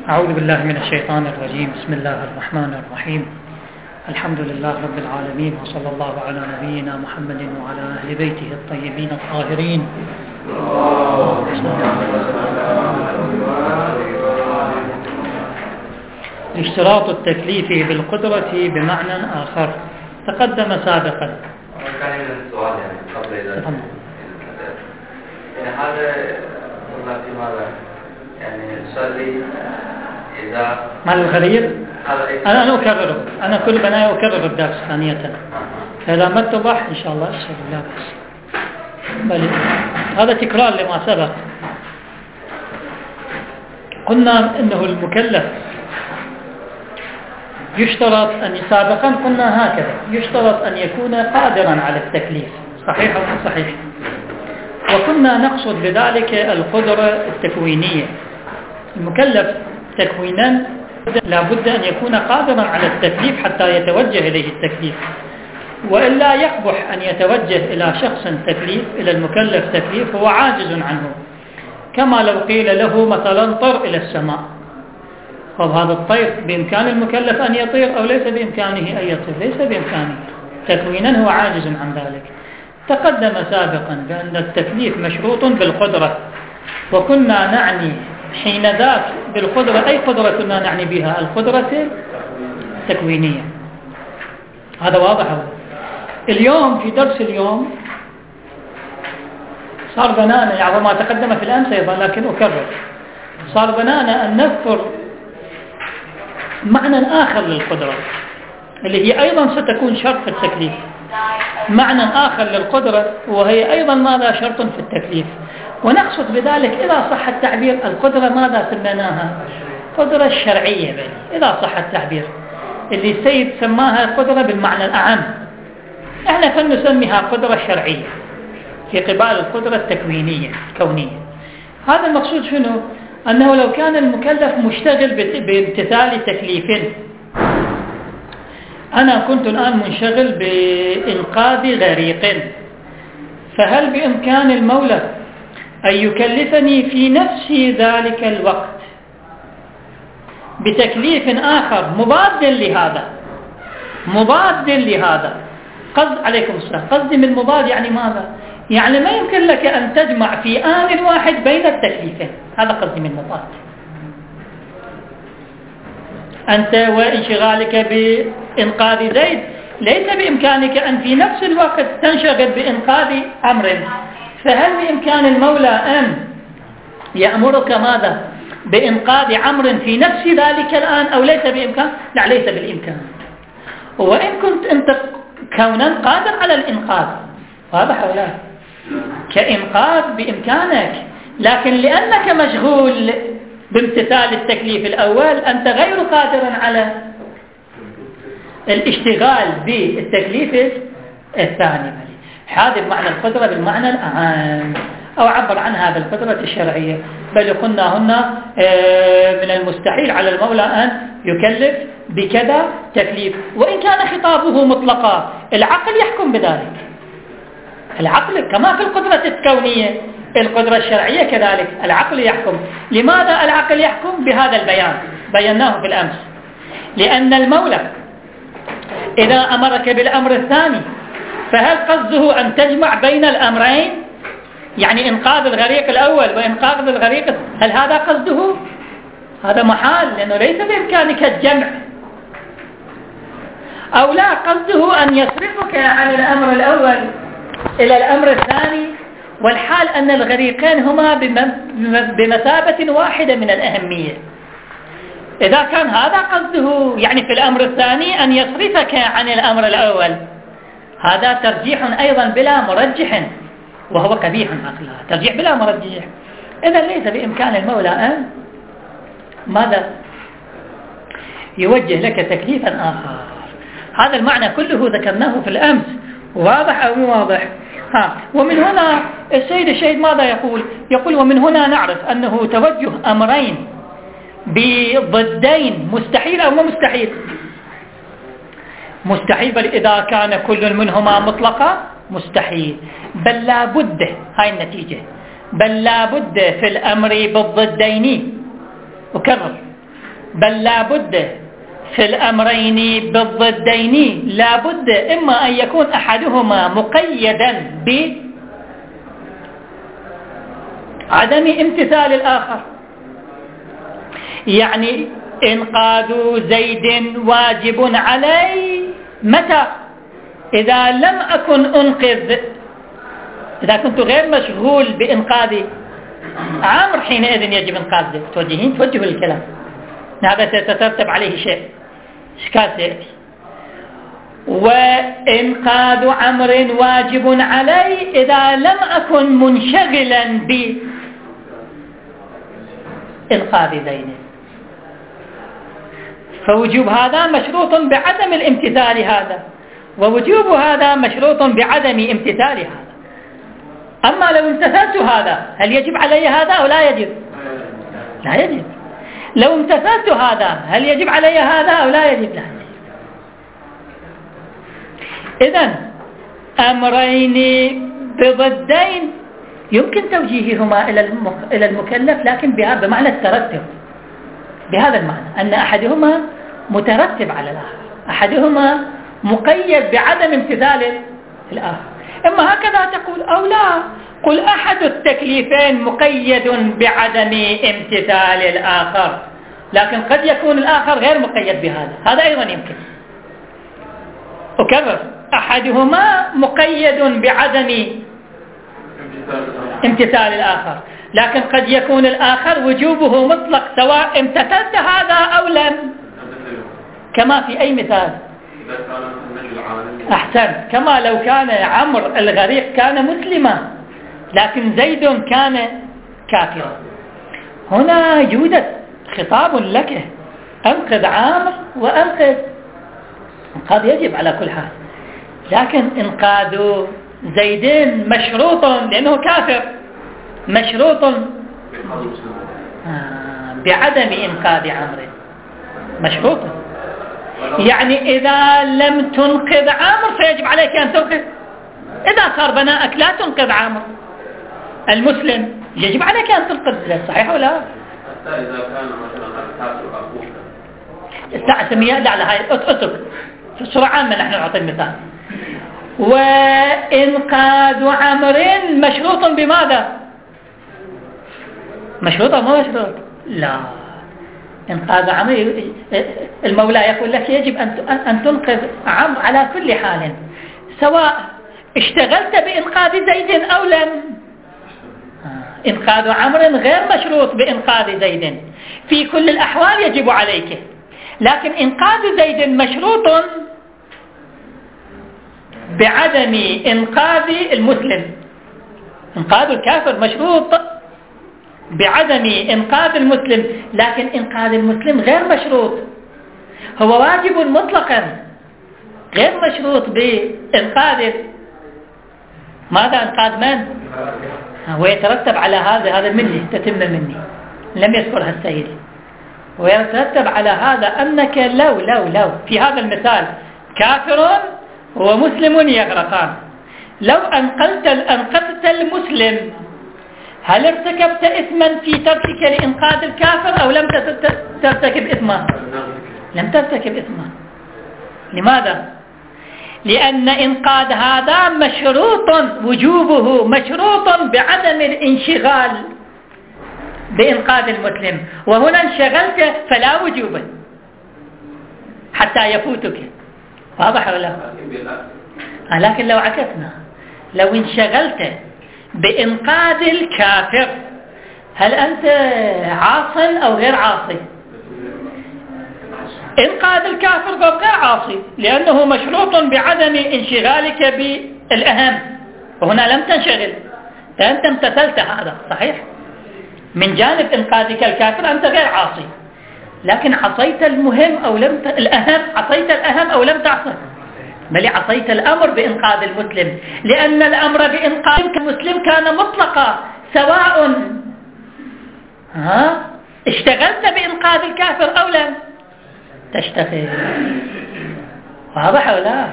أعوذ بالله من الشيطان الرجيم. بسم الله الرحمن الرحيم. الحمد لله رب العالمين، وصلى الله على نبينا محمد وعلى أهل بيته الطيبين الطاهرين. اشتراط التكليف بالقدرة بمعنى آخر تقدم سابقا. كان من السؤال قبل هذا في ماذا نصلي إذا مع الغريب. أنا أكرره، أنا كل بناء أكرر الدرس ثانية. إذا ما اتضح إن شاء الله أشهد الله بس. بل هذا تكرار لما سبق. قلنا إنه المكلف يشترط أن سابقا قلنا هكذا، يشترط أن يكون قادرا على التكليف، صحيح أو مش صحيح؟ وكنا نقصد بذلك القدرة التكوينية. المكلف تكوينا لابد أن يكون قادرا على التكليف حتى يتوجه إليه التكليف، وإلا يقبح أن يتوجه إلى شخص تكليف، إلى المكلف تكليف هو عاجز عنه، كما لو قيل له مثلا طر إلى السماء. طب هذا الطير بإمكان المكلف أن يطير أو ليس بإمكانه أن يطير؟ ليس بإمكانه، تكوينا هو عاجز عن ذلك. تقدم سابقا بأن التكليف مشروط بالقدرة، وكنا نعني حين ذاك بالقدرة أي قدرة كنا نعني بها؟ القدرة التكوينية. هذا واضح. اليوم في درس اليوم صار بنانا، يعني ما تقدم في الأمس أيضا لكن أكرر، صار بنانا أن نذكر معنى آخر للقدرة اللي هي أيضا ستكون شرط في التكليف، معنى آخر للقدرة وهي أيضا ماذا شرط في التكليف. ونقصد بذلك إذا صح التعبير القدرة ماذا سميناها؟ قدرة الشرعية إذا صح التعبير، اللي السيد سماها قدرة بالمعنى الأعم، احنا فنسميها قدرة شرعية في قبال القدرة التكوينية الكونية. هذا المقصود شنو؟ أنه لو كان المكلف مشتغل بامتثال تكليف، أنا كنت الآن منشغل بإنقاذ غريق، فهل بإمكان المولى أن يكلفني في نفس ذلك الوقت بتكليف آخر مضاد لهذا؟ قصد عليكم السلام، قصدي من مضاد يعني ماذا؟ يعني ما يمكن لك أن تجمع في آن واحد بين التكليفين، هذا قصدي من مضاد. أنت وانشغالك بإنقاذ زيد ليس بإمكانك أن في نفس الوقت تنشغل بإنقاذ أمر، فهل بإمكان المولى أن يأمرك ماذا؟ بإنقاذ عمر في نفس ذلك الآن أو ليس بإمكان؟ لا، ليس بالإمكان. وإن كنت أنت كونا قادر على الإنقاذ، واضح أو لا؟ كإنقاذ بإمكانك، لكن لأنك مشغول بامتثال التكليف الأول أنت غير قادر على الاشتغال بالتكليف الثاني. هذا معنى القدرة بالمعنى الأعام، أو عبر عنها بالقدرة الشرعية. بل قلنا هنا من المستحيل على المولى أن يكلف بكذا تكليف، وإن كان خطابه مطلقا العقل يحكم بذلك. العقل كما في القدرة الكونية القدرة الشرعية كذلك العقل يحكم. لماذا العقل يحكم؟ بهذا البيان بيناه في الأمس. لأن المولى إذا أمرك بالأمر الثاني فهل قصده أن تجمع بين الأمرين؟ يعني إنقاذ الغريق الأول وإنقاذ الغريق، هل هذا قصده؟ هذا محال، لأنه ليس بإمكانك الجمع. أو لا، قصده أن يصرفك عن الأمر الأول إلى الأمر الثاني، والحال أن الغريقين هما بمثابة واحدة من الأهمية. إذا كان هذا قصده يعني في الأمر الثاني أن يصرفك عن الأمر الأول، هذا ترجيح أيضا بلا مرجح، وهو قبيح عقلا، ترجيح بلا مرجح. إذا ليس بإمكان المولى أن ماذا؟ يوجه لك تكليفا آخر. هذا المعنى كله ذكرناه في الأمس، واضح أو مو واضح؟ ومن هنا السيد ماذا يقول؟ يقول ومن هنا نعرف أنه توجه أمرين بضدين مستحيل أو مو مستحيل؟ مستحيل، بل إذا كان كل منهما مطلقا مستحيل، بل لا بد، هاي النتيجة، بل لا بد في الأمر بالضدين. أكرر، بل لا بد في الأمرين بالضدين، لا بد إما أن يكون أحدهما مقيدا بعدم امتثال الآخر. يعني إنقاذ زيد واجب علي متى؟ إذا لم أكن أنقذ، إذا كنت غير مشغول بإنقاذ عمرو حينئذ يجب إنقاذ زيد. توجهوا الكلام، هذا سيترتب عليه شيء إشكال سيأتي. وإنقاذ عمرو واجب علي إذا لم أكن منشغلا بإنقاذ زيد، فوجوب هذا مشروط بعدم الامتثال هذا، ووجوب هذا مشروط بعدم امتثال هذا. أما لو امتثلت هذا هل يجب علي هذا أو لا يجب؟ لا يجب. لو امتثلت هذا هل يجب علي هذا أو لا يجب؟ لا يجب. إذن أمرين بضدين يمكن توجيههما إلى المكلف، لكن بمعنى الترتب، بهذا المعنى أن أحدهما مترتب على الآخر، أحدهما مقيد بعدم امتثال الآخر. إما هكذا تقول أو لا، قل أحد التكليفين مقيد بعدم امتثال الآخر، لكن قد يكون الآخر غير مقيد بهذا، هذا أيضا يمكن. أكرر، أحدهما مقيد بعدم امتثال الآخر، لكن قد يكون الآخر وجوبه مطلق سواء امتثلت هذا أو لم، كما في أي مثال. أحسن، كما لو كان عمرو الغريق كان مسلما لكن زيد كان كافرا، هنا يوجد خطاب لك، أنقذ عمرو وأنقذ، إنقاذ يجب على كل حال، لكن إنقاذ زيدين مشروط لأنه كافر، مشروط بعدم إنقاذ عمرو، مشروط. يعني إذا لم تنقذ عمرو فيجب عليك أن تنقذ، إذا صار بناءك لا تنقذ عمرو المسلم يجب عليك أن تنقذ، صحيح ولا؟ حتى إذا كان مثلا الكافر أبوك استعسمية لا هاي أترك سرعان ما نحن نعطي المثال. وإنقاذ عمرو مشروط بماذا؟ مشروط أو ما مشروط؟ لا، إنقاذ عمرو المولى يقول لك يجب أن تنقذ عمرو على كل حال، سواء اشتغلت بإنقاذ زيد أو لم. إنقاذ عمرو غير مشروط بإنقاذ زيد، في كل الأحوال يجب عليك، لكن إنقاذ زيد مشروط بعدم إنقاذ المسلم. إنقاذ الكافر مشروط بعدم إنقاذ المسلم، لكن إنقاذ المسلم غير مشروط، هو واجب مطلقا غير مشروط بإنقاذ ماذا؟ إنقاذ من؟ ويترتب على هذا مني، تتم مني، لم يذكرها السيد. ويترتب على هذا أنك لو في هذا المثال كافر ومسلم يغرقان، لو أنقذت المسلم هل ارتكبت إثما في تركك لإنقاذ الكافر أو لم ترتكب إثما؟ لم ترتكب إثما. لماذا؟ لأن إنقاذ هذا مشروط، وجوبه مشروط بعدم الانشغال بإنقاذ المسلم، وهنا انشغلت فلا وجوب حتى يفوتك. واضح ولا؟ لكن لو عكسنا، لو انشغلت بإنقاذ الكافر هل أنت عاص أو غير عاصي؟ إنقاذ الكافر غير عاصي، لأنه مشروط بعدم انشغالك بالأهم، وهنا لم تنشغل، فأنت امتثلت هذا صحيح. من جانب إنقاذك الكافر أنت غير عاصي، لكن عصيت المهم أو لم الأهم، عصيت الأهم أو لم تعصه، بل عصيت الأمر بإنقاذ المسلم، لأن الأمر بإنقاذ المسلم كان مطلقا، سواء اشتغلت بإنقاذ الكافر أو لم تشتغل. واضح أو لا؟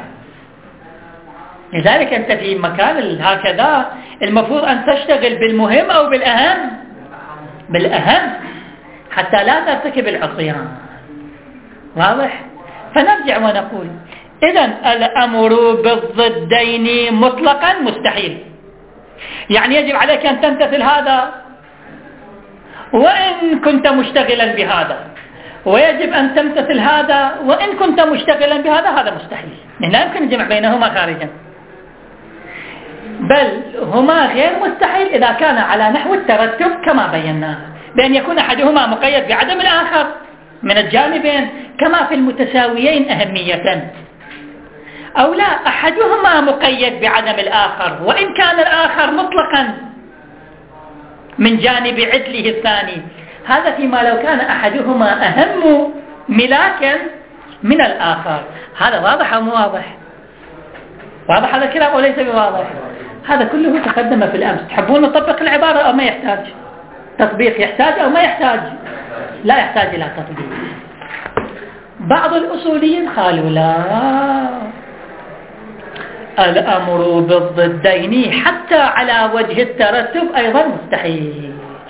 لذلك أنت في مكان هكذا المفروض أن تشتغل بالمهم أو بالأهم، بالأهم حتى لا ترتكب العصيان. واضح؟ فنرجع ونقول إذن الأمر بالضدين مطلقا مستحيل، يعني يجب عليك أن تمتثل هذا وإن كنت مشتغلا بهذا، ويجب أن تمتثل هذا وإن كنت مشتغلا بهذا، هذا مستحيل، لا يمكن الجمع بينهما خارجا، بل هما غير مستحيل إذا كان على نحو الترتب كما بينا، بأن يكون أحدهما مقيد بعدم الآخر من الجانبين كما في المتساويين أهمية، أو لا أحدهما مقيد بعدم الآخر وإن كان الآخر مطلقا من جانب عدله الثاني، هذا فيما لو كان أحدهما أهم ملاكا من الآخر. هذا واضح أو مو واضح؟ واضح هذا الكلام وليس بواضح؟ هذا كله تقدم في الأمس. تحبون نطبق العبارة أو ما يحتاج تطبيق؟ يحتاج أو ما يحتاج؟ لا يحتاج إلى تطبيق. بعض الأصوليين قالوا لا، الأمر بالضدين حتى على وجه الترتب أيضا مستحيل.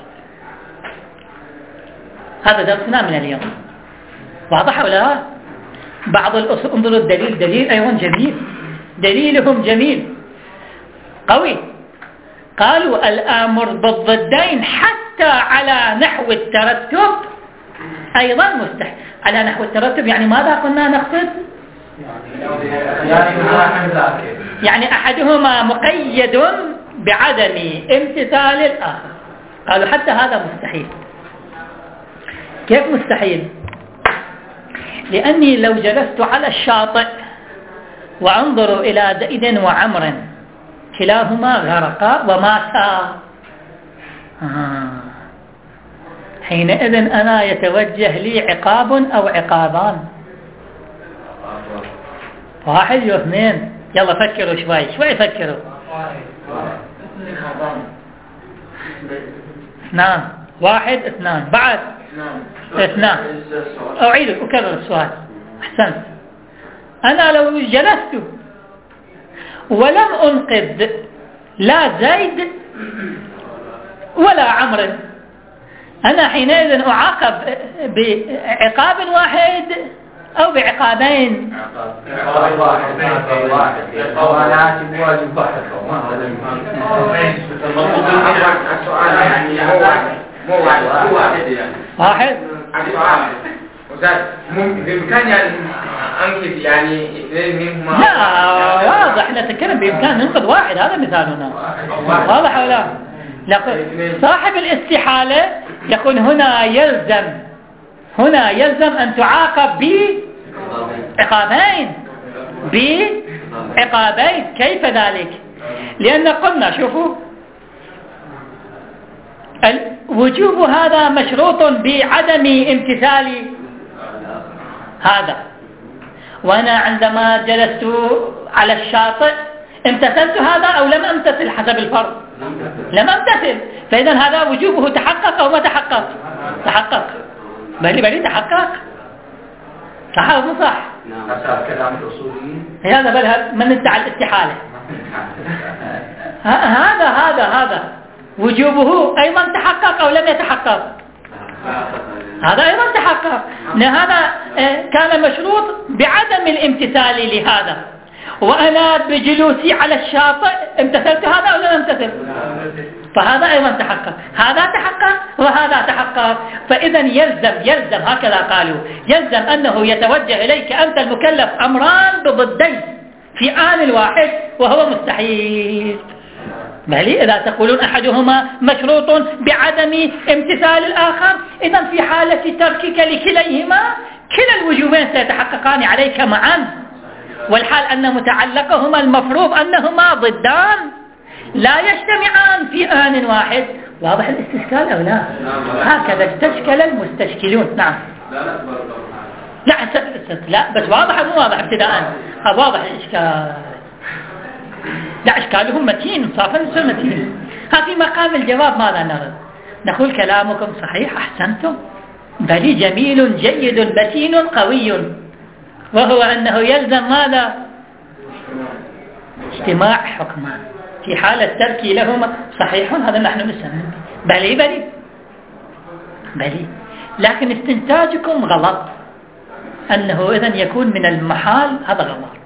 هذا درسنا من اليوم، واضح ولا لا؟ بعض الأصول، انظروا الدليل، دليل أيضا جميل، دليلهم جميل قوي. قالوا الأمر بالضدين حتى على نحو الترتب أيضا مستحيل. على نحو الترتب يعني ماذا قلنا نقصد؟ يعني أحدهما مقيد بعدم امتثال الآخر. قالوا حتى هذا مستحيل. كيف مستحيل؟ لأني لو جلست على الشاطئ وأنظر إلى زيد وعمر كلاهما غرقا وماتا، حينئذ أنا يتوجه لي عقاب أو عقابان، واحد واثنين. يلا فكروا شوي فكروا. اثنان، واحد اثنان، بعد اثنان. أعيد أكرر السؤال. أحسنت. أنا لو جلست ولم أنقذ لا زيد ولا عمرو، أنا حينئذ أعاقب بعقاب واحد أو بعقابين؟ عقاب واحد. واحد. بإمكاني أن أنقذ يعني اثنين منهما؟ لا، واضح نتكلم بإمكان ننقذ واحد، هذا مثالنا. واضح ولا لا؟ صاحب الاستحالة يقول هنا يلزم أن تعاقب بعقابين. كيف ذلك؟ لأن قلنا شوفوا وجوب هذا مشروط بعدم امتثال هذا، وأنا عندما جلست على الشاطئ امتثلت هذا أو لم أمتثل حسب الفرض؟ لم أمتثل، فإذا هذا وجوبه تحقق أو ما تحقق؟ تحقق. بلي تحقق. صح أو مو صح؟ كلام الأصوليين هذا بل من ادعى الاستحالة. هذا وجوبه أيضا تحقق أو لم يتحقق؟ هذا أيضا تحقق. هذا كان مشروط بعدم الامتثال لهذا، وأنا بجلوسي على الشاطئ امتثلت هذا أو لم امتثل؟ فهذا أيضا تحقق. هذا تحقق وهذا تحقق. فإذا يلزم هكذا قالوا، يلزم أنه يتوجه إليك أنت المكلف أمران بضدين في آن واحد، وهو مستحيل. بل إذا تقولون أحدهما مشروط بعدم امتثال الآخر، إذا في حالة تركك لكليهما كلا الوجوبين سيتحققان عليك معا، والحال أن متعلقهما المفروض أنهما ضدان لا يجتمعان في آن واحد. واضح الاستشكال أو لا؟ هكذا استشكل المستشكلون. نعم. لا بس واضح مو واضح ابتداء؟ واضح الإشكال. لا، إشكالهم متين، صافا متين. في مقام الجواب ماذا نرد؟ نقول كلامكم صحيح، أحسنتم، بل جميل جيد متين قوي، وهو أنه يلزم ماذا؟ اجتماع حكمان في حالة ترك لهما. صحيح، هذا نحن نسمى بلي، لكن استنتاجكم غلط. أنه إذن يكون من المحال، هذا غلط،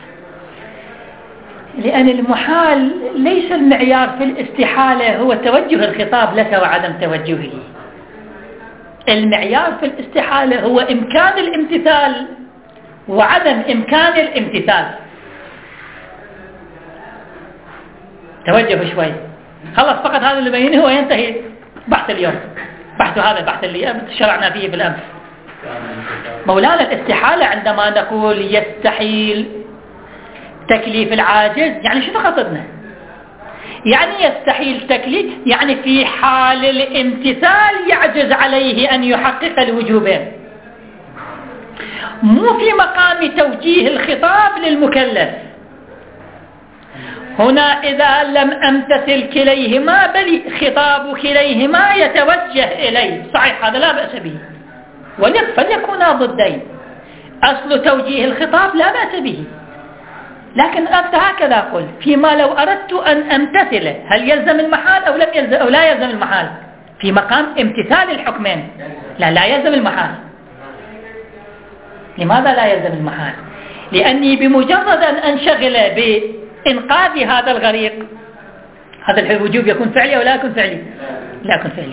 لأن المحال ليس المعيار في الاستحالة هو توجه الخطاب لك وعدم توجهه. المعيار في الاستحالة هو إمكان الامتثال وعدم إمكان الامتثال. توجه شوي، خلص فقط هذا اللي بينه وينتهي بحث اليوم، بحث هذا البحث اللي شرعنا فيه بالأمس. مولانا الاستحالة عندما نقول يستحيل تكليف العاجز، يعني شنو قصدنا؟ يعني يستحيل تكليف، يعني في حال الامتثال يعجز عليه أن يحقق الوجوبين، مو في مقام توجيه الخطاب للمكلف. هنا إذا لم أمتثل كليهما بل خطاب كليهما يتوجه إلي، صحيح هذا لا بأس به، فليكونا ضدين. أصل توجيه الخطاب لا بأس به، لكن أنت هكذا قل فيما لو أردت أن أمتثله هل يلزم المحال أو لم يلزم أو لا يلزم المحال؟ في مقام امتثال الحكمين لا يلزم المحال. لماذا لا يلزم المحال؟ لأني بمجرد أن أنشغل بإنقاذ هذا الغريق، هذا الوجوب يكون فعلي أو لا يكون فعلي؟ لا يكون فعلي.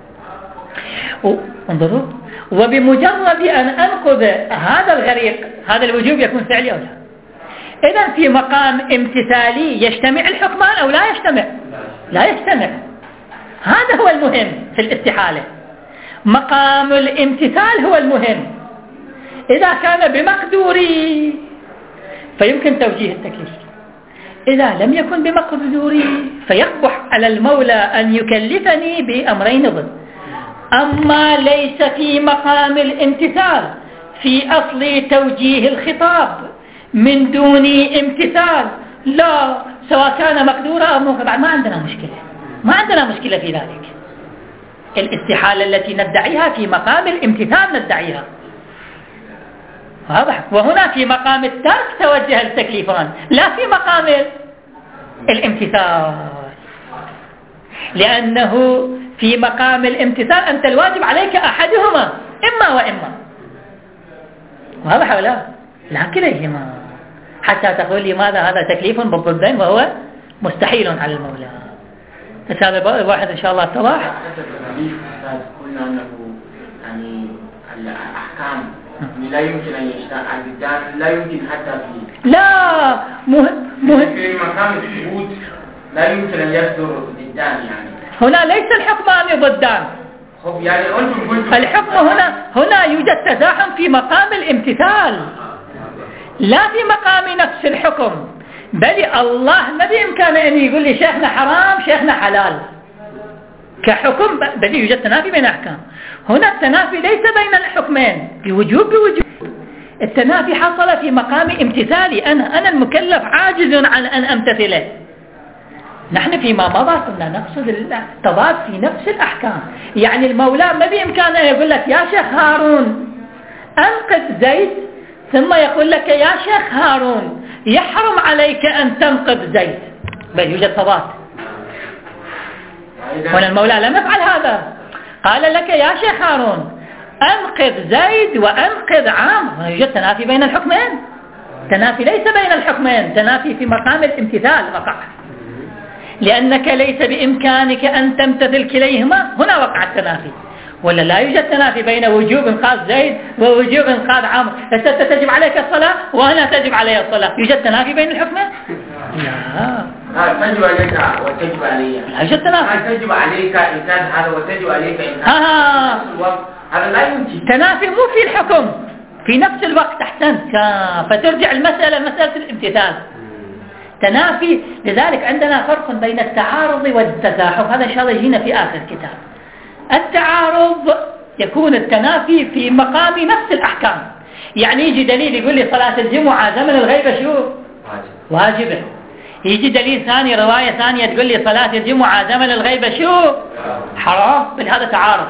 انظروا، وبمجرد أن أنقذ هذا الغريق هذا الوجوب يكون فعلي أو لا. إذن في مقام امتثالي يجتمع الحكمان أو لا يجتمع؟ لا يجتمع. هذا هو المهم في الاستحالة، مقام الامتثال هو المهم. إذا كان بمقدوري فيمكن توجيه التكليف، إذا لم يكن بمقدوري فيقبح على المولى أن يكلفني بأمرين ضد. أما ليس في مقام الامتثال في أصل توجيه الخطاب من دون امتثال، لا، سواء كان مقدورا أو مقدورا، ما عندنا مشكلة في ذلك. الاستحالة التي ندعيها في مقام الامتثال ندعيها، واضح. وهنا في مقام الترك توجه التكليفان، لا في مقام الامتثال، لأنه في مقام الامتثال أنت الواجب عليك أحدهما إما وإما، واضح ولا لا كليهما، حتى تقول لي ماذا هذا تكليف بالضدين وهو مستحيل على المولى. هذا واحد إن شاء الله اتضح. قلنا أنه يعني الأحكام لا يمكن أن يشتغل على الضدان، لا يمكن حتى في لا مهم في مقام الثبوت لا يمكن أن يصدر ضدان. يعني هنا ليس الحكمان ضدان، يعني أنتم قلتم الحكم هنا يوجد تزاحم في مقام الامتثال لا في مقام نفس الحكم. بل الله ما بإمكانه أن يقول لي شيخنا حرام شيخنا حلال كحكم، بل يوجد تنافي بين أحكام. هنا التنافي ليس بين الحكمين بوجوب، التنافي حصل في مقام امتثالي، أنا المكلف عاجز عن أن أمتثله. نحن فيما مضى كنا نقصد التضاد في نفس الأحكام، يعني المولى ما بإمكانه يقول لك يا شيخ هارون أنقذ زيد، ثم يقول لك يا شيخ هارون يحرم عليك أن تنقذ زيد، بل يوجد تضاد. هنا المولى لم يفعل هذا، قال لك يا شيخ هارون أنقذ زيد وأنقذ عامر، يوجد تنافي بين الحكمين، تنافي ليس بين الحكمين، تنافي في مقام الامتثال وقع، لأنك ليس بإمكانك أن تمتثل كليهما، هنا وقع التنافي. ولا لا يوجد تنافي بين وجوب إنقاذ زيد ووجوب إنقاذ عمرو، أنت تجب عليك الصلاة وأنا تجب علي الصلاة، يوجد تنافي بين الحكمين؟ لا، تجب عليك وتجب علي، لا يوجد تنافي. تجب عليك إنقاذ هذا وتجب عليك إنقاذ هذا لا يمكن. تنافي مو في الحكم، في نفس الوقت. أحسنت، فترجع المسألة مسألة الامتثال، تنافي. لذلك عندنا فرق بين التعارض والتزاحم، هذا إن شاء الله يجينا في آخر الكتاب. التعارض يكون التنافي في مقام نفس الأحكام، يعني يجي دليل يقول لي صلاة الجمعة زمن الغيبة شو؟ واجبة. يجي دليل ثاني، رواية ثانية تقول لي صلاة الجمعة زمن الغيبة شو؟ حرام. بل هذا تعارض.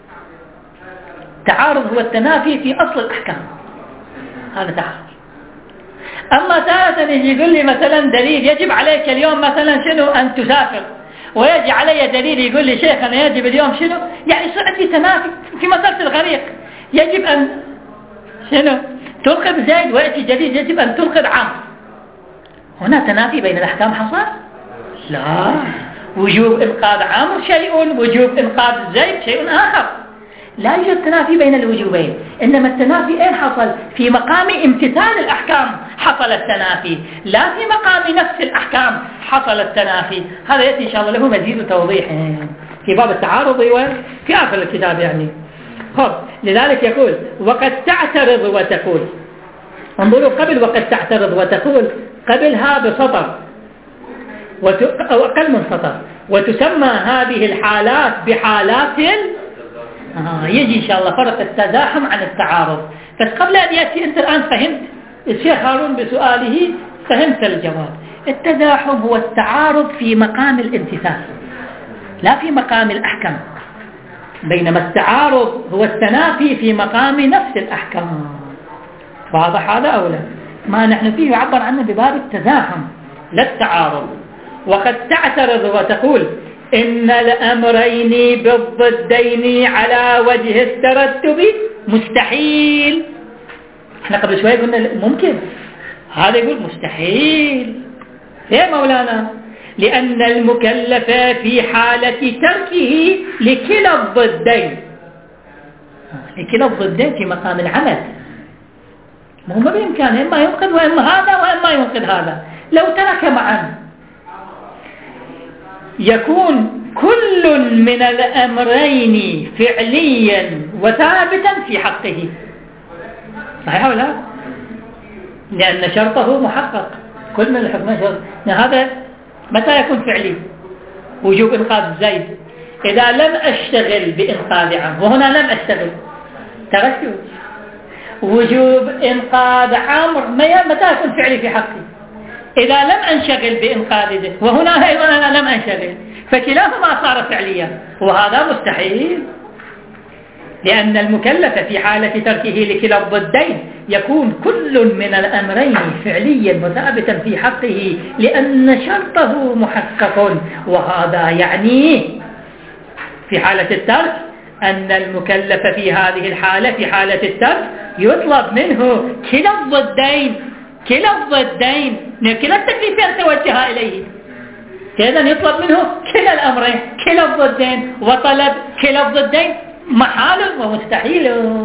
تعارض هو التنافي في أصل الأحكام، هذا تعارض. أما تارة يجي يقول لي مثلا دليل يجب عليك اليوم مثلا شنو أن تسافر، ويجي علي دليل يقول لي شيخ أنا يجب اليوم شنو، يعني يصير عندي تنافي في مسألة الغريق. يجب أن شنو تنقذ زيد ويأتي جديد يجب أن تنقذ عمرو. هنا تنافي بين الأحكام حصل؟ لا، وجوب إنقاذ عمرو شيء، وجوب إنقاذ زيد شيء آخر. لا يوجد تنافي بين الوجوبين، إنما التنافي أين حصل؟ في مقام امتثال الأحكام حصل التنافي، لا في مقام نفس الأحكام حصل التنافي. هذا يأتي إن شاء الله له مزيد توضيح في باب التعارض وفي آخر الكتاب يعني. لذلك يقول وقد تعترض وتقول، انظروا قبل وقد تعترض وتقول قبلها بسطر أو أقل من سطر، وتسمى هذه الحالات بحالات يجي إن شاء الله فرق التزاحم عن التعارض. بس قبل أن يأتي أنت الآن فهمت الشيخ هارون بسؤاله، فهمت الجواب. التزاحم هو التعارض في مقام الامتثال لا في مقام الأحكام، بينما التعارض هو التنافي في مقام نفس الأحكام. واضح هذا أو لا؟ ما نحن فيه يعبر عنه بباب التزاحم لا التعارض. وقد تعترض وتقول إن الأمرين بالضدين على وجه الترتب مستحيل. احنا قبل شوية قلنا ممكن، هذا يقول مستحيل. ليه مولانا؟ لأن المكلف في حالة تركه لكلا الضدين، لكلا الضدين في مقام العمل، ما بإمكانه إما ينقذ وإما هذا وإما ينقذ هذا. لو ترك معا يكون كل من الأمرين فعليا وثابتا في حقه، صحيح ولا لا؟ لأن شرطه محقق، كل من الحكمين شرط. هذا متى يكون فعلي؟ وجوب إنقاذ زيد إذا لم أشتغل بإنقاذ عمرو، وهنا لم أشتغل تركته. وجوب إنقاذ عمرو متى يكون فعلي في حقي؟ إذا لم أنشغل بإنقاذ زيد، وهنا أيضا أنا لم أنشغل، فكلاهما صار فعليا، وهذا مستحيل. لأن المكلف في حالة تركه لكلا الضدين يكون كل من الأمرين فعليا وثابتا في حقه لأن شرطه محقق. وهذا يعني في حالة الترك أن المكلف في هذه الحالة في حالة الترك يطلب منه كلا الضدين، كلا التكليفين توجه إليه، إذن يطلب منه كلا الأمرين كلا الضدين، وطلب كلا الضدين محال ومستحيل.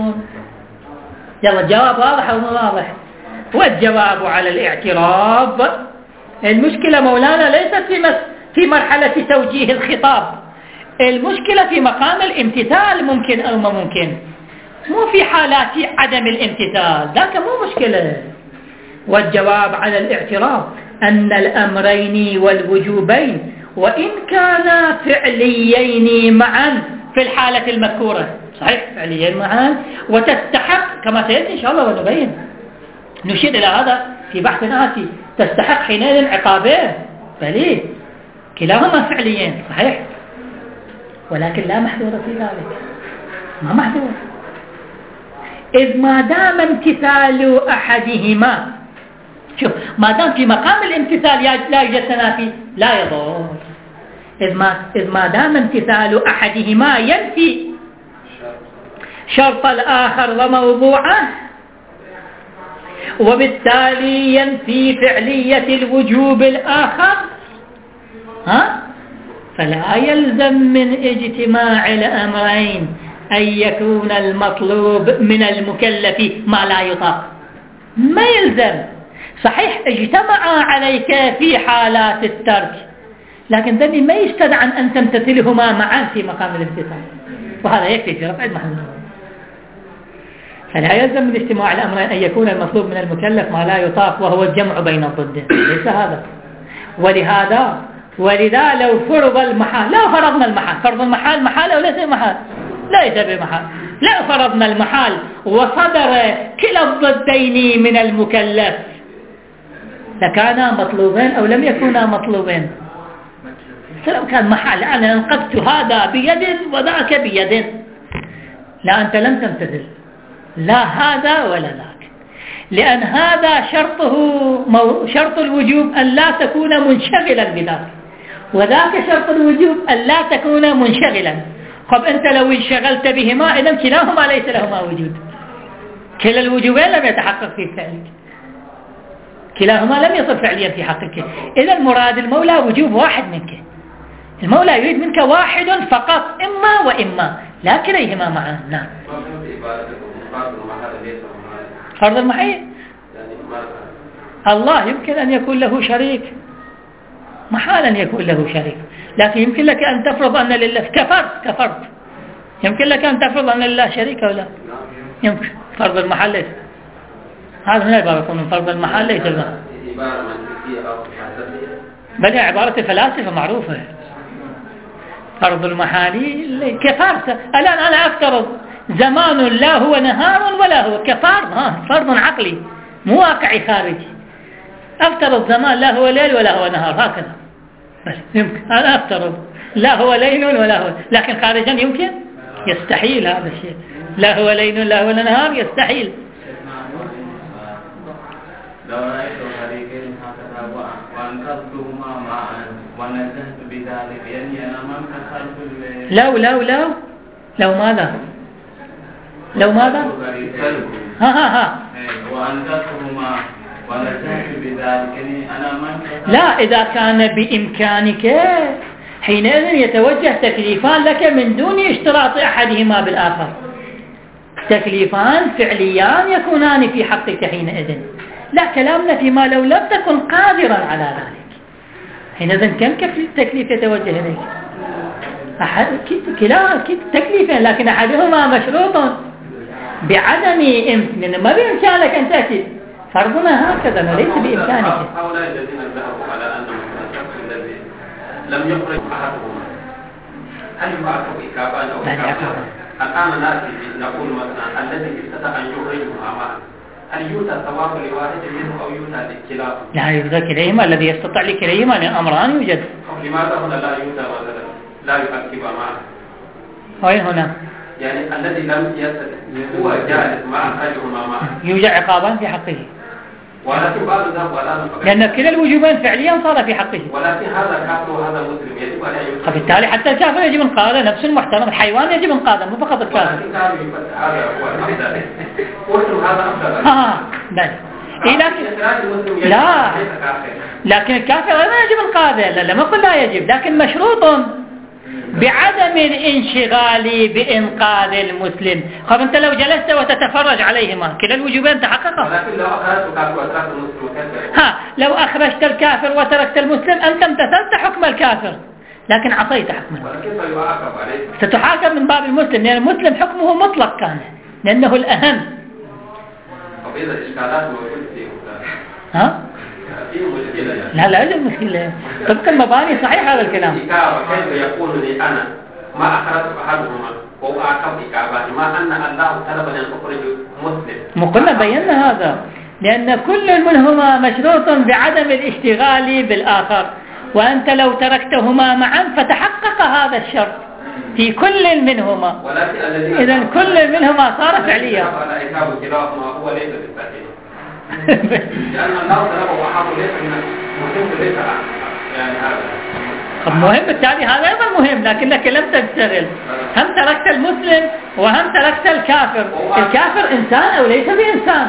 يلا الجواب واضح أو واضح؟ والجواب على الاعتراض. المشكلة مولانا ليست في مرحلة توجيه الخطاب، المشكلة في مقام الامتثال، ممكن أو ما ممكن، مو في حالات عدم الامتثال، ذاك مو مشكلة. والجواب على الاعتراض أن الأمرين والوجوبين وإن كانا فعليين معا في الحالة المذكورة، صحيح فعليين معا، وتستحق كما سيأتي إن شاء الله ونبين، نشير إلى هذا في بحث آتي، تستحق حينئذ عقابين، فليه كلاهما فعليين صحيح، ولكن لا محذور في ذلك، ما محذور، إذ ما دام امتثال أحدهما، شوف ما دام في مقام الامتثال لا يوجد تنافي لا يضر، إذ ما دام امتثال أحدهما ينفي شرط الآخر وموضوعه، وبالتالي ينفي فعلية الوجوب الآخر، فلا يلزم من اجتماع الأمرين أن يكون المطلوب من المكلف ما لا يطاق، ما يلزم. صحيح اجتمعا عليك في حالات الترك، لكن ذنبي ما يستدعى أن تمتثلهما معا في مقام الامتثال، وهذا يكفي في رفع المحل. فلا يلزم من اجتماع الأمرين أن يكون المطلوب من المكلف ما لا يطاق، وهو الجمع بين الضدين، ليس هذا. ولذا لو فرض المحال، لا فرضنا المحال، فرض المحال محال أو ليس محال؟ ليس بمحال. لا فرضنا المحال وصدر كلا الضدين من المكلف، لكانا مطلوبين أو لم يكونا مطلوبين؟ فلو كان محال أنا انقذت هذا بيد وذاك بيد، لا أنت لم تمتثل لا هذا ولا ذاك، لأن هذا شرط الوجوب أن لا تكون منشغلا بذاك، وذاك شرط الوجوب أن لا تكون منشغلا. طب أنت لو انشغلت بهما إذن كلاهما ليس لهما وجود، كلا الوجوبين لم يتحقق في فعلك، كلاهما لم يصل فعليا في حقك. إذا مراد المولى وجوب واحد منك، المولى يريد منك واحد فقط، إما وإما، لا كليهما معا. نعم. فرض المحل الله يمكن أن يكون له شريك، محالا يكون له شريك، لكن يمكن لك أن تفرض أن لله كفرت يمكن لك أن تفرض أن لله شريك أو لا؟ يمكن. فرض المحل ليس هذا من عبارة من فرض المحل ليس المحل، بل عبارة الفلاسفة معروفة. فرض المحال كفرت. الآن أنا أفترض زمان لا هو نهار ولا هو كفرض، فرض عقلي مو واقعي خارجي. أفترض زمان لا هو ليل ولا هو نهار، هكذا بس يمكن. أنا أفترض لا هو ليل ولا هو، لكن خارجا يمكن؟ يستحيل هذا الشيء. لا هو ليل لا هو نهار، يستحيل. لو رأيت فريقين هكذا وأنقذتهما معا ونزهت بذلك، يعني أنا ما انكسرت لو ماذا؟ لو ماذا؟ وأنقذتهما ونزهت بذلك، يعني أنا ما انكسرت. لا، إذا كان بإمكانك حينئذ يتوجه تكليفان لك من دون اشتراط أحدهما بالآخر، تكليفان فعليان يكونان في حقك حينئذ. لا كلامنا فيما لو لم تكن قادرا على ذلك، حينئذ كم تكليف يتوجه إليك؟ كلا تكليفين، لكن أحدهما مشروط بعدم ما بإمكانك أن تأتي. فرضنا هكذا ليس بإمكانك. هؤلاء الذين ذهبوا على أن الشخص الذي لم يخرج أحدهما هل يعاقب إكابا أو إكابا؟ الآن نأتي نقول مثلا الذي استطاع أن يخرجهما معا، هل يؤتى الثواب لواحد منه أو يؤتى لكلاهما؟ لا يؤتى كليهما، الذي يستطيع لكليهما من أمران يوجد. لماذا هنا لا يؤتى مثلا لا يؤكب معا؟ وين هنا؟ يعني الذي لم يستطع هو جالس مع أحدهما معا يوجد عقابان في حقه، ولكن بعض ذهب ولا لأن كلا الوجوبين فعليا صار في حقه. ولكن هذا كافر وهذا مسلم يجب أن يؤتى. فبالتالي حتى الكافر يجب إنقاذه، نفس المحترم الحيوان يجب إنقاذه مو فقط الكافر. هذا هو الأفضل. قلت هذا أفضل. لكن لكن الكافر لا يجب إنقاذه، لما قل لا يجب، لكن مشروط بعدم الانشغال بإنقاذ المسلم. خب أنت لو جلست وتتفرج عليهما كلا الوجوبين تحققا. ولكن لو أخرجت الكافر وتركت المسلم لو أخرجت الكافر وتركت المسلم أنت امتثلت حكم الكافر لكن عصيت حكمه. ولكن سيعاقب عليه. ستحاكم من باب المسلم، لأن المسلم حكمه مطلق كان لأنه الأهم. طب إذا الإشكالات موجودة فيه لا يوجد مشكلة، طبقا المباني صحيح هذا الكلام. كيف يقول لي أنا ما أخرجت أحدهما وأعاقب إكابات ما أن الله طلب أن أخرج مسلم؟ مقلنا بينا هذا، لأن كل منهما مشروط بعدم الاشتغال بالآخر، وأنت لو تركتهما معا فتحقق هذا الشرط في كل منهما. إذن كل منهما صار فعليا. هو ليس بالصحيح. لأن الله طلبه وحاطه ليس من المسلم ليس يعني هذا. طب مهم، بالتالي هذا أيضا مهم، لكنك لم تشتغل، هم تركت المسلم وهم تركت الكافر. الكافر إنسان أو ليس بإنسان؟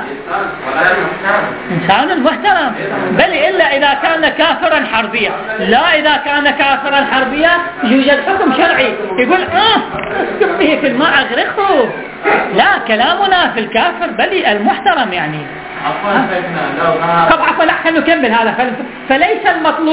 إنسان محترم، بل إلا إذا كان كافرا حربيا. لا، إذا كان كافرا حربيا يوجد حكم شرعي يقول اسكب به في الماء أغرقه. لا، كلامنا في الكافر بل المحترم يعني. طب عفوا خلينا نكمل هذا. فليس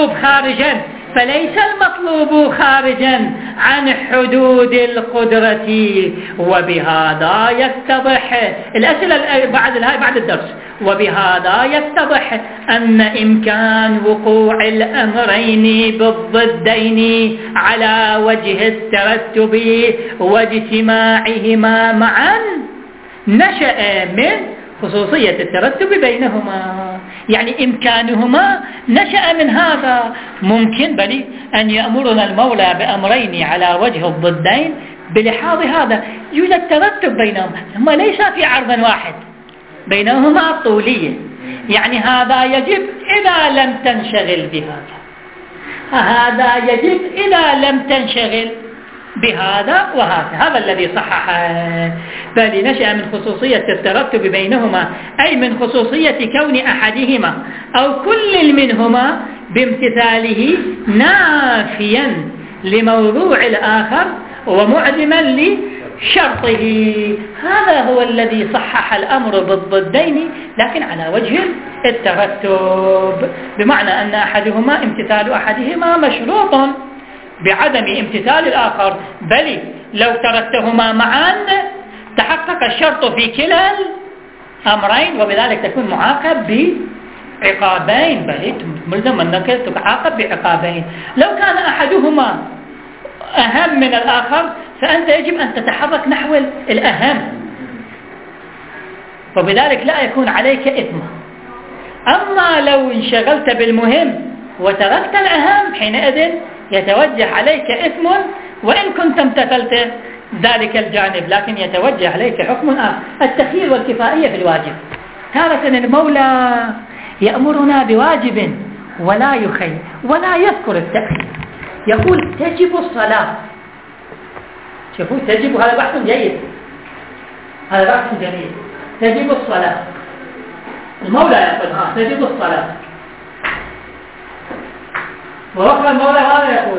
المطلوب خارجا عن حدود القدرة، وبهذا يتضح الأسئلة بعد الدرس. وبهذا يتضح أن إمكان وقوع الأمرين بالضدين على وجه الترتب واجتماعهما معا نشأ من خصوصية الترتب بينهما، يعني إمكانهما نشأ من هذا. ممكن بل أن يأمرنا المولى بأمرين على وجه الضدين بلحاظ هذا يوجد ترتب بينهما، ثم ليس في عرض واحد، بينهما طولية، يعني هذا يجب إذا لم تنشغل بهذا، هذا يجب إذا لم تنشغل بهذا وهذا. هذا الذي صححه. بل نشأ من خصوصية الترتب بينهما، أي من خصوصية كون أحدهما أو كل منهما بامتثاله نافيا لموضوع الآخر ومعدما لشرطه. هذا هو الذي صحح الأمر بالضدين لكن على وجه الترتب، بمعنى أن أحدهما امتثال أحدهما مشروط بعدم امتثال الآخر، بل لو تركتهما معا تحقق الشرط في كلا الأمرين، وبذلك تكون معاقب بعقابين، بل ملزم أنك تعاقب بعقابين. لو كان أحدهما أهم من الآخر فأنت يجب أن تتحرك نحو الأهم، وبذلك لا يكون عليك إثم. أما لو انشغلت بالمهم وتركت الأهم حينئذ يتوجه عليك إثم، وإن كنت امتثلت ذلك الجانب لكن يتوجه عليك حكم آخر. التخيير والكفائية في الواجب. تارة المولى يأمرنا بواجب ولا يخير ولا يذكر التأخير، يقول تجب الصلاة. شوفوا تجب، هذا بحث جيد، هذا بحث جميل. تجب الصلاة، المولى يقول تجب الصلاة، ووقع المولى هذا يقول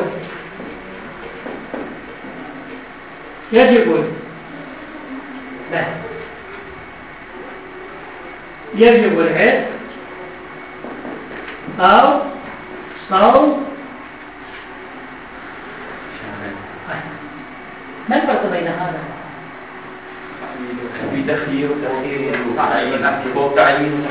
يجب العتق أو صوم. ما الفرق بين هذا؟ في تخيير وتعيين.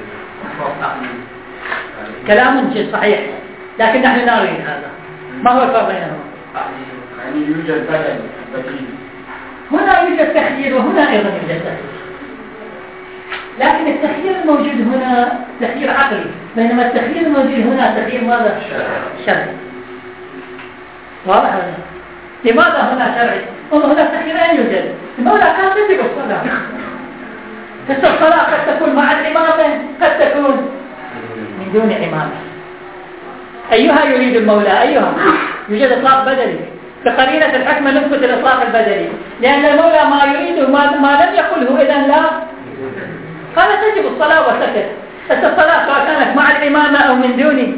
كلام صحيح، لكن نحن لا نريد هذا. ما هو الفرق بينهما؟ يعني يوجد بديل، هنا يوجد تخيير وهنا أيضا يوجد تخيير، لكن التخيير الموجود هنا تخيير عقلي، بينما التخيير الموجود هنا تخيير ماذا؟ شرعي. واضح هذا؟ لماذا هنا شرعي؟ هنا تخييرين يوجد. المولى كان تجب الصلاة، الصلاة قد تكون مع الإمامة قد تكون من دون إمامة. أيها يريد المولى؟ أيها يوجد إطلاق بدلي بقرينة الحكمة نثبت الإطلاق البدلي، لأن المولى ما يريده ما لم يقله إذن لا قال تجب الصلاة وسكت. الصلاة سواء كانت مع الإمامة أو من دوني،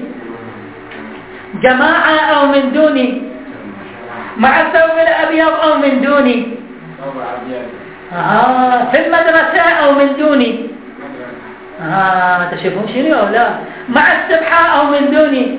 جماعة أو من دوني، مع الثوب الأبيض أو من دوني، في المدرسة أو من دوني، تشوفون شنو أو لا، مع السبحة أو من دوني،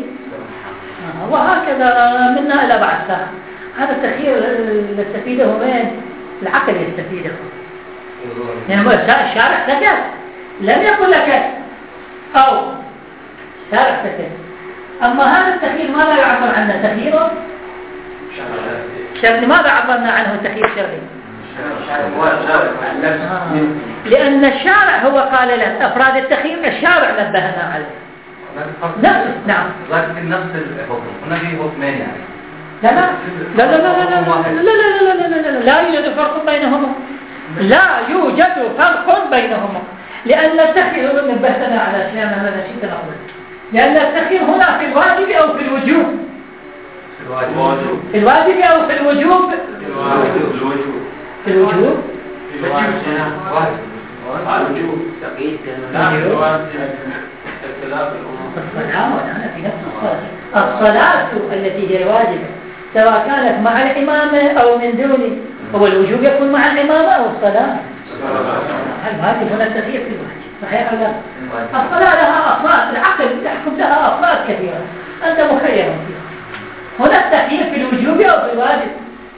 وهكذا منا إلى بعد ساعة. هذا التخيير يستفيده من العقل يستفيده، يعني الشارع سكت لم يقل لك أو شارع سكت. أما هذا التخيير ماذا يعبر عنه؟ تخييره شرعي. لماذا عبرنا عنه تخيير شرعي؟ لأن الشارع هو قال له أفراد التخيير، الشارع نبهنا عليه نفس. نعم لكن نفس الحكم هنا في حكمين يعني. لا لا لا لا لا لا لا لا لا لا يوجد فرق بينهما، لا يوجد فرق بينهما، لأن التخيير نبهنا على شيء من هذا الشيء نقول، لأن التخيير هنا في الواجب أو في الوجوب؟ في الواجب أو في الوجوب؟ في الوجوب. الصلاة التي هي الواجبة سواء كانت مع الإمامة أو من دونه، هو الوجوب يكون مع الإمامة أو الصلاة. الواجب هنا التغيير في الواجب، صحيح ولا لا؟ الصلاة لها أفراد، العقل يحكم لها أفراد كثيرة، أنت مخير فيها. هنا التغيير في الوجوب أو في الواجب؟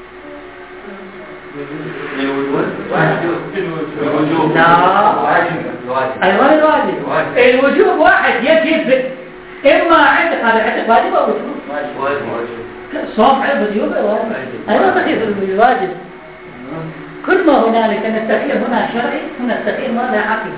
الوجوب لا، أيوة الواجب. الوجوب واحد يجب، إما عندك هذا عندك واجب أو وجوب. صوم على الوجوب واجب، أيوة تغيير في الواجب. كل ما هنالك أن التغيير هنا شرعي، هنا التغيير ماذا عقلي.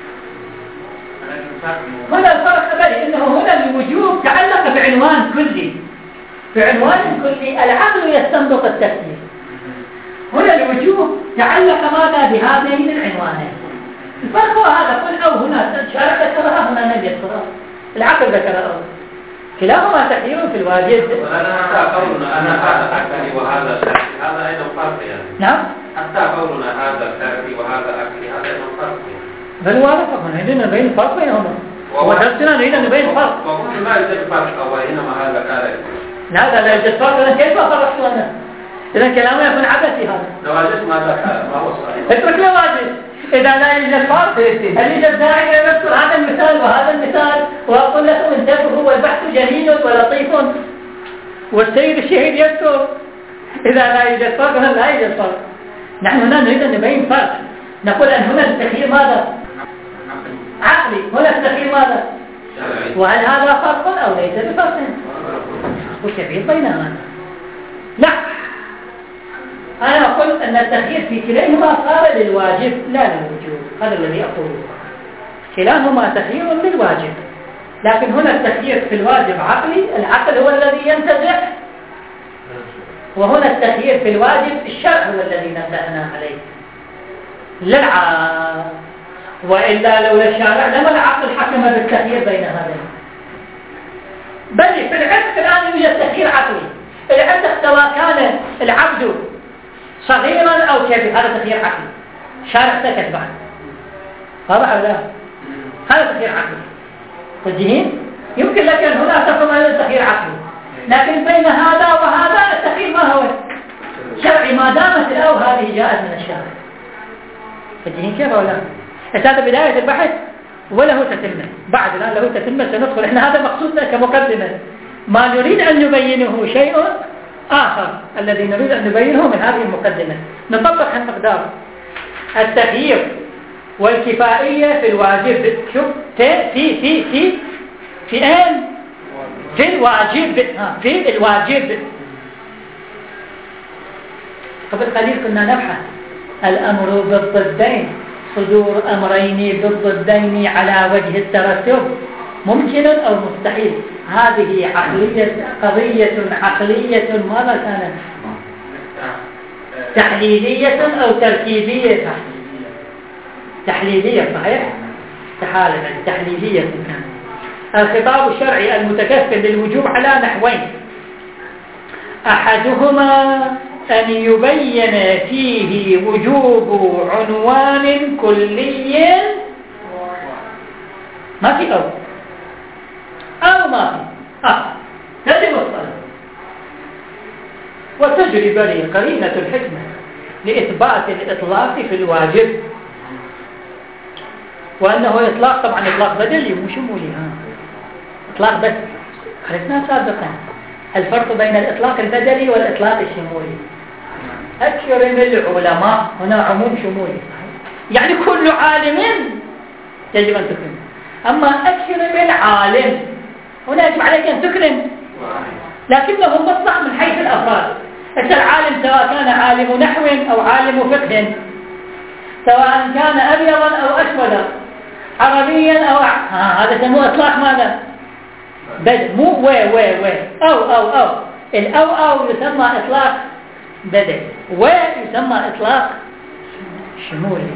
هنا الفرق بين إنه هنا الوجوب تعلق بعنوان كلي، بعنوان كلي العقل يستنبط التفسير. هنا الوجوب تعلق ماذا بهذين العنوانين. الفرق هو هذا، قل أو هنا الشارع ذكرها هنا لم يذكرها، العقل ذكرها، كلاهما تحرير في الواجب. أنا هذا قولنا، أنا هذا أكثر وهذا نعم. حتى قولنا هذا كافي وهذا أكفي هذا أيضا فرق. بل هو هذا فرق، نريد أن نبين الفرق بينهما. ودرسنا نريد أن نبين الفرق. وقلت ما يوجد فرق أو إنما هذا كافي. لا يوجد فرق، إذا كيف أفرقت أنا؟ إذا كلامي يكون عبثي هذا. لو وجدت ما هو الصحيح؟ اترك له واجب. إذا لا يوجد فرق، هل يوجد داعي أن نذكر هذا المثال وهذا المثال وأقول لكم انتبهوا والبحث جليل ولطيف والسيد الشهيد يذكر؟ إذا لا يوجد فرق هل لا يوجد فرق؟ نحن هنا نريد أن نبين فرق. نقول أن هنا التخيير ماذا؟ عقلي. هنا التخيير ماذا؟ وهل هذا فرق أو ليس بفرق؟ وكبير بينهما. لا، أنا أقول أن التخيير في كليهما صار للواجب لا للوجوب. هذا الذي أقوله. كلاهما تخيير للواجب، لكن هنا التخيير في الواجب عقلي. العقل هو الذي ينتزع، وهنا التخيير في الواجب الشرع هو الذي نبهنا عليه لا العقل. وإلا لولا الشارع لما العقل حكم بالتخيير بين هذين. بل في العتق الآن يوجد تخيير عقلي. العتق سواء كان العبد صغيرا أو كبير هذا تخيير عقلي. شارع سكت بعد هذا أو لا؟ هذا تخيير عقلي. والجهين يمكن لك أن هنا تفهم هذا تخيير عقلي، لكن بين هذا وهذا التخيير ما هو؟ شرعي، ما دامت الأو هذه جاءت من الشارع. فالجهين كيف ولا؟ هذا بداية البحث وله تتمة. بعد الآن له تتمة سندخل. إحنا هذا مقصودنا كمقدمة. ما نريد أن نبينه شيء آخر الذي نريد أن نبينه من هذه المقدمة. نطبق المقدار التغيير والكفائية في الواجب. شوف في أين؟ في الواجب. في الواجب. قبل قليل كنا نبحث الأمر بالضدين، صدور أمرين بالضدين على وجه الترتب ممكن أو مستحيل. هذه قضية عقلية ماذا كانت؟ تحليلية أو تركيبية؟ تحليلية صحيح؟ تحليلية كانت. الخطاب الشرعي المتكفل للوجوب على نحوين: أحدهما أن يبين فيه وجوب عنوان كلي ما في أو ما في هذه مسألة. وتجري به قرينة الحكمة لإثبات الإطلاق في الواجب، وأنه إطلاق طبعا إطلاق بدلي مو شمولي. إطلاق بس عرفنا سابقا الفرق بين الإطلاق البدلي والإطلاق الشمولي. أكرم العلماء هنا عموم شمولي، يعني كل عالم يجب أن تكرم. أما أكرم العالم هنا يجب عليك أن تكرم، لكنه مطلق من حيث الأفراد. العالم سواء كان عالم نحو أو عالم فقه، سواء كان أبيضا أو أسودا، عربيا أو هذا سموه إطلاق ماذا؟ بدل. مو أو الأو يسمى إطلاق بدل، ويسمى إطلاق شمولي.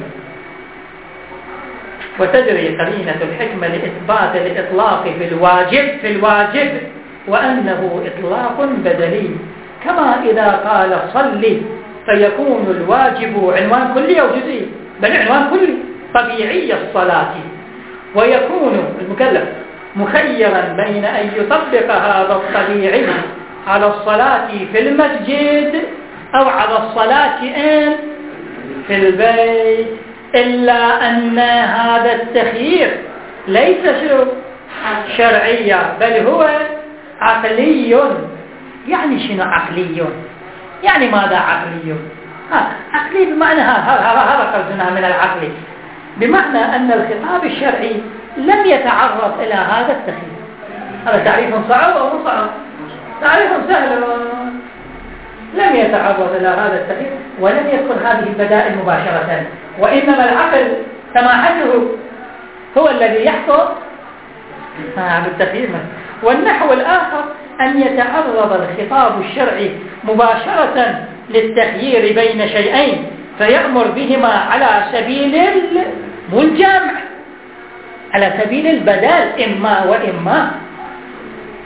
وتجري قرينة الحكمة لإثبات الإطلاق في الواجب وأنه إطلاق بدلي، كما إذا قال صلي فيكون الواجب عنوان كلي أو جزئي، بل عنوان كلي طبيعي الصلاة، ويكون المكلف مخيرا بين أن يطبق هذا الطبيعي على الصلاة في المسجد أو على الصلاة في البيت، إلا أن هذا التخيير ليس شرعيا بل هو عقلي. يعني شنو عقلي؟ يعني ماذا عقلي؟ عقلي بمعنى هذا قصدنا من العقل، بمعنى أن الخطاب الشرعي لم يتعرض إلى هذا التخيير. هذا تعريف صعب أو مو صعب؟ تعريف سهل. لم يتعرض إلى هذا التخيير ولم يدخل هذه البدائل مباشرة، وإنما العقل سماحته هو الذي يحكم بالتخيير. والنحو الآخر أن يتعرض الخطاب الشرعي مباشرة للتخيير بين شيئين فيأمر بهما على سبيل الجمع، على سبيل البدال، إما وإما.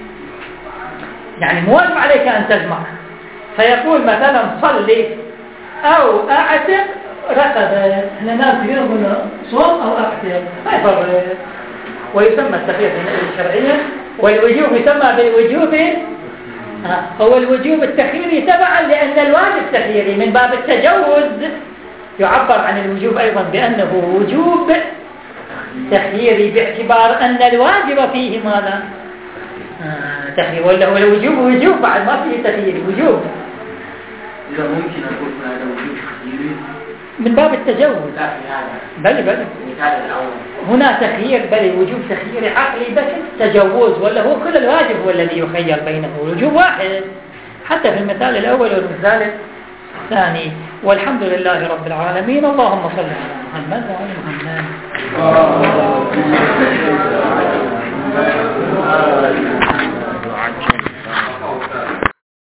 يعني مو واجب عليك أن تجمع، فيقول مثلا صلي أو أعتق رقبة. احنا ناس يقولون صوم أو أعتق ما يفرق. ويسمى التخيير الشرعية، والوجوب يسمى بالوجوب. هو الوجوب التخييري تبعا لأن الواجب تخييري من باب التجوز. يعبر عن الوجوب أيضا بأنه وجوب تخييري باعتبار أن الواجب فيه ماذا؟ تخيير. ولا هو الوجوب وجوب بعد ما فيه تخييري وجوب. إذا ممكن أقول هذا وجوب تخييري من باب التجوز. لا في هذا بل المثال الأول هنا تخيير، بل وجوب تخيير عقلي بس تجوز، ولا هو كل الواجب هو الذي يخير بينه. الوجوب واحد حتى في المثال الأول والمثال الثاني. والحمد لله رب العالمين. اللهم صل على محمد وعلى محمد.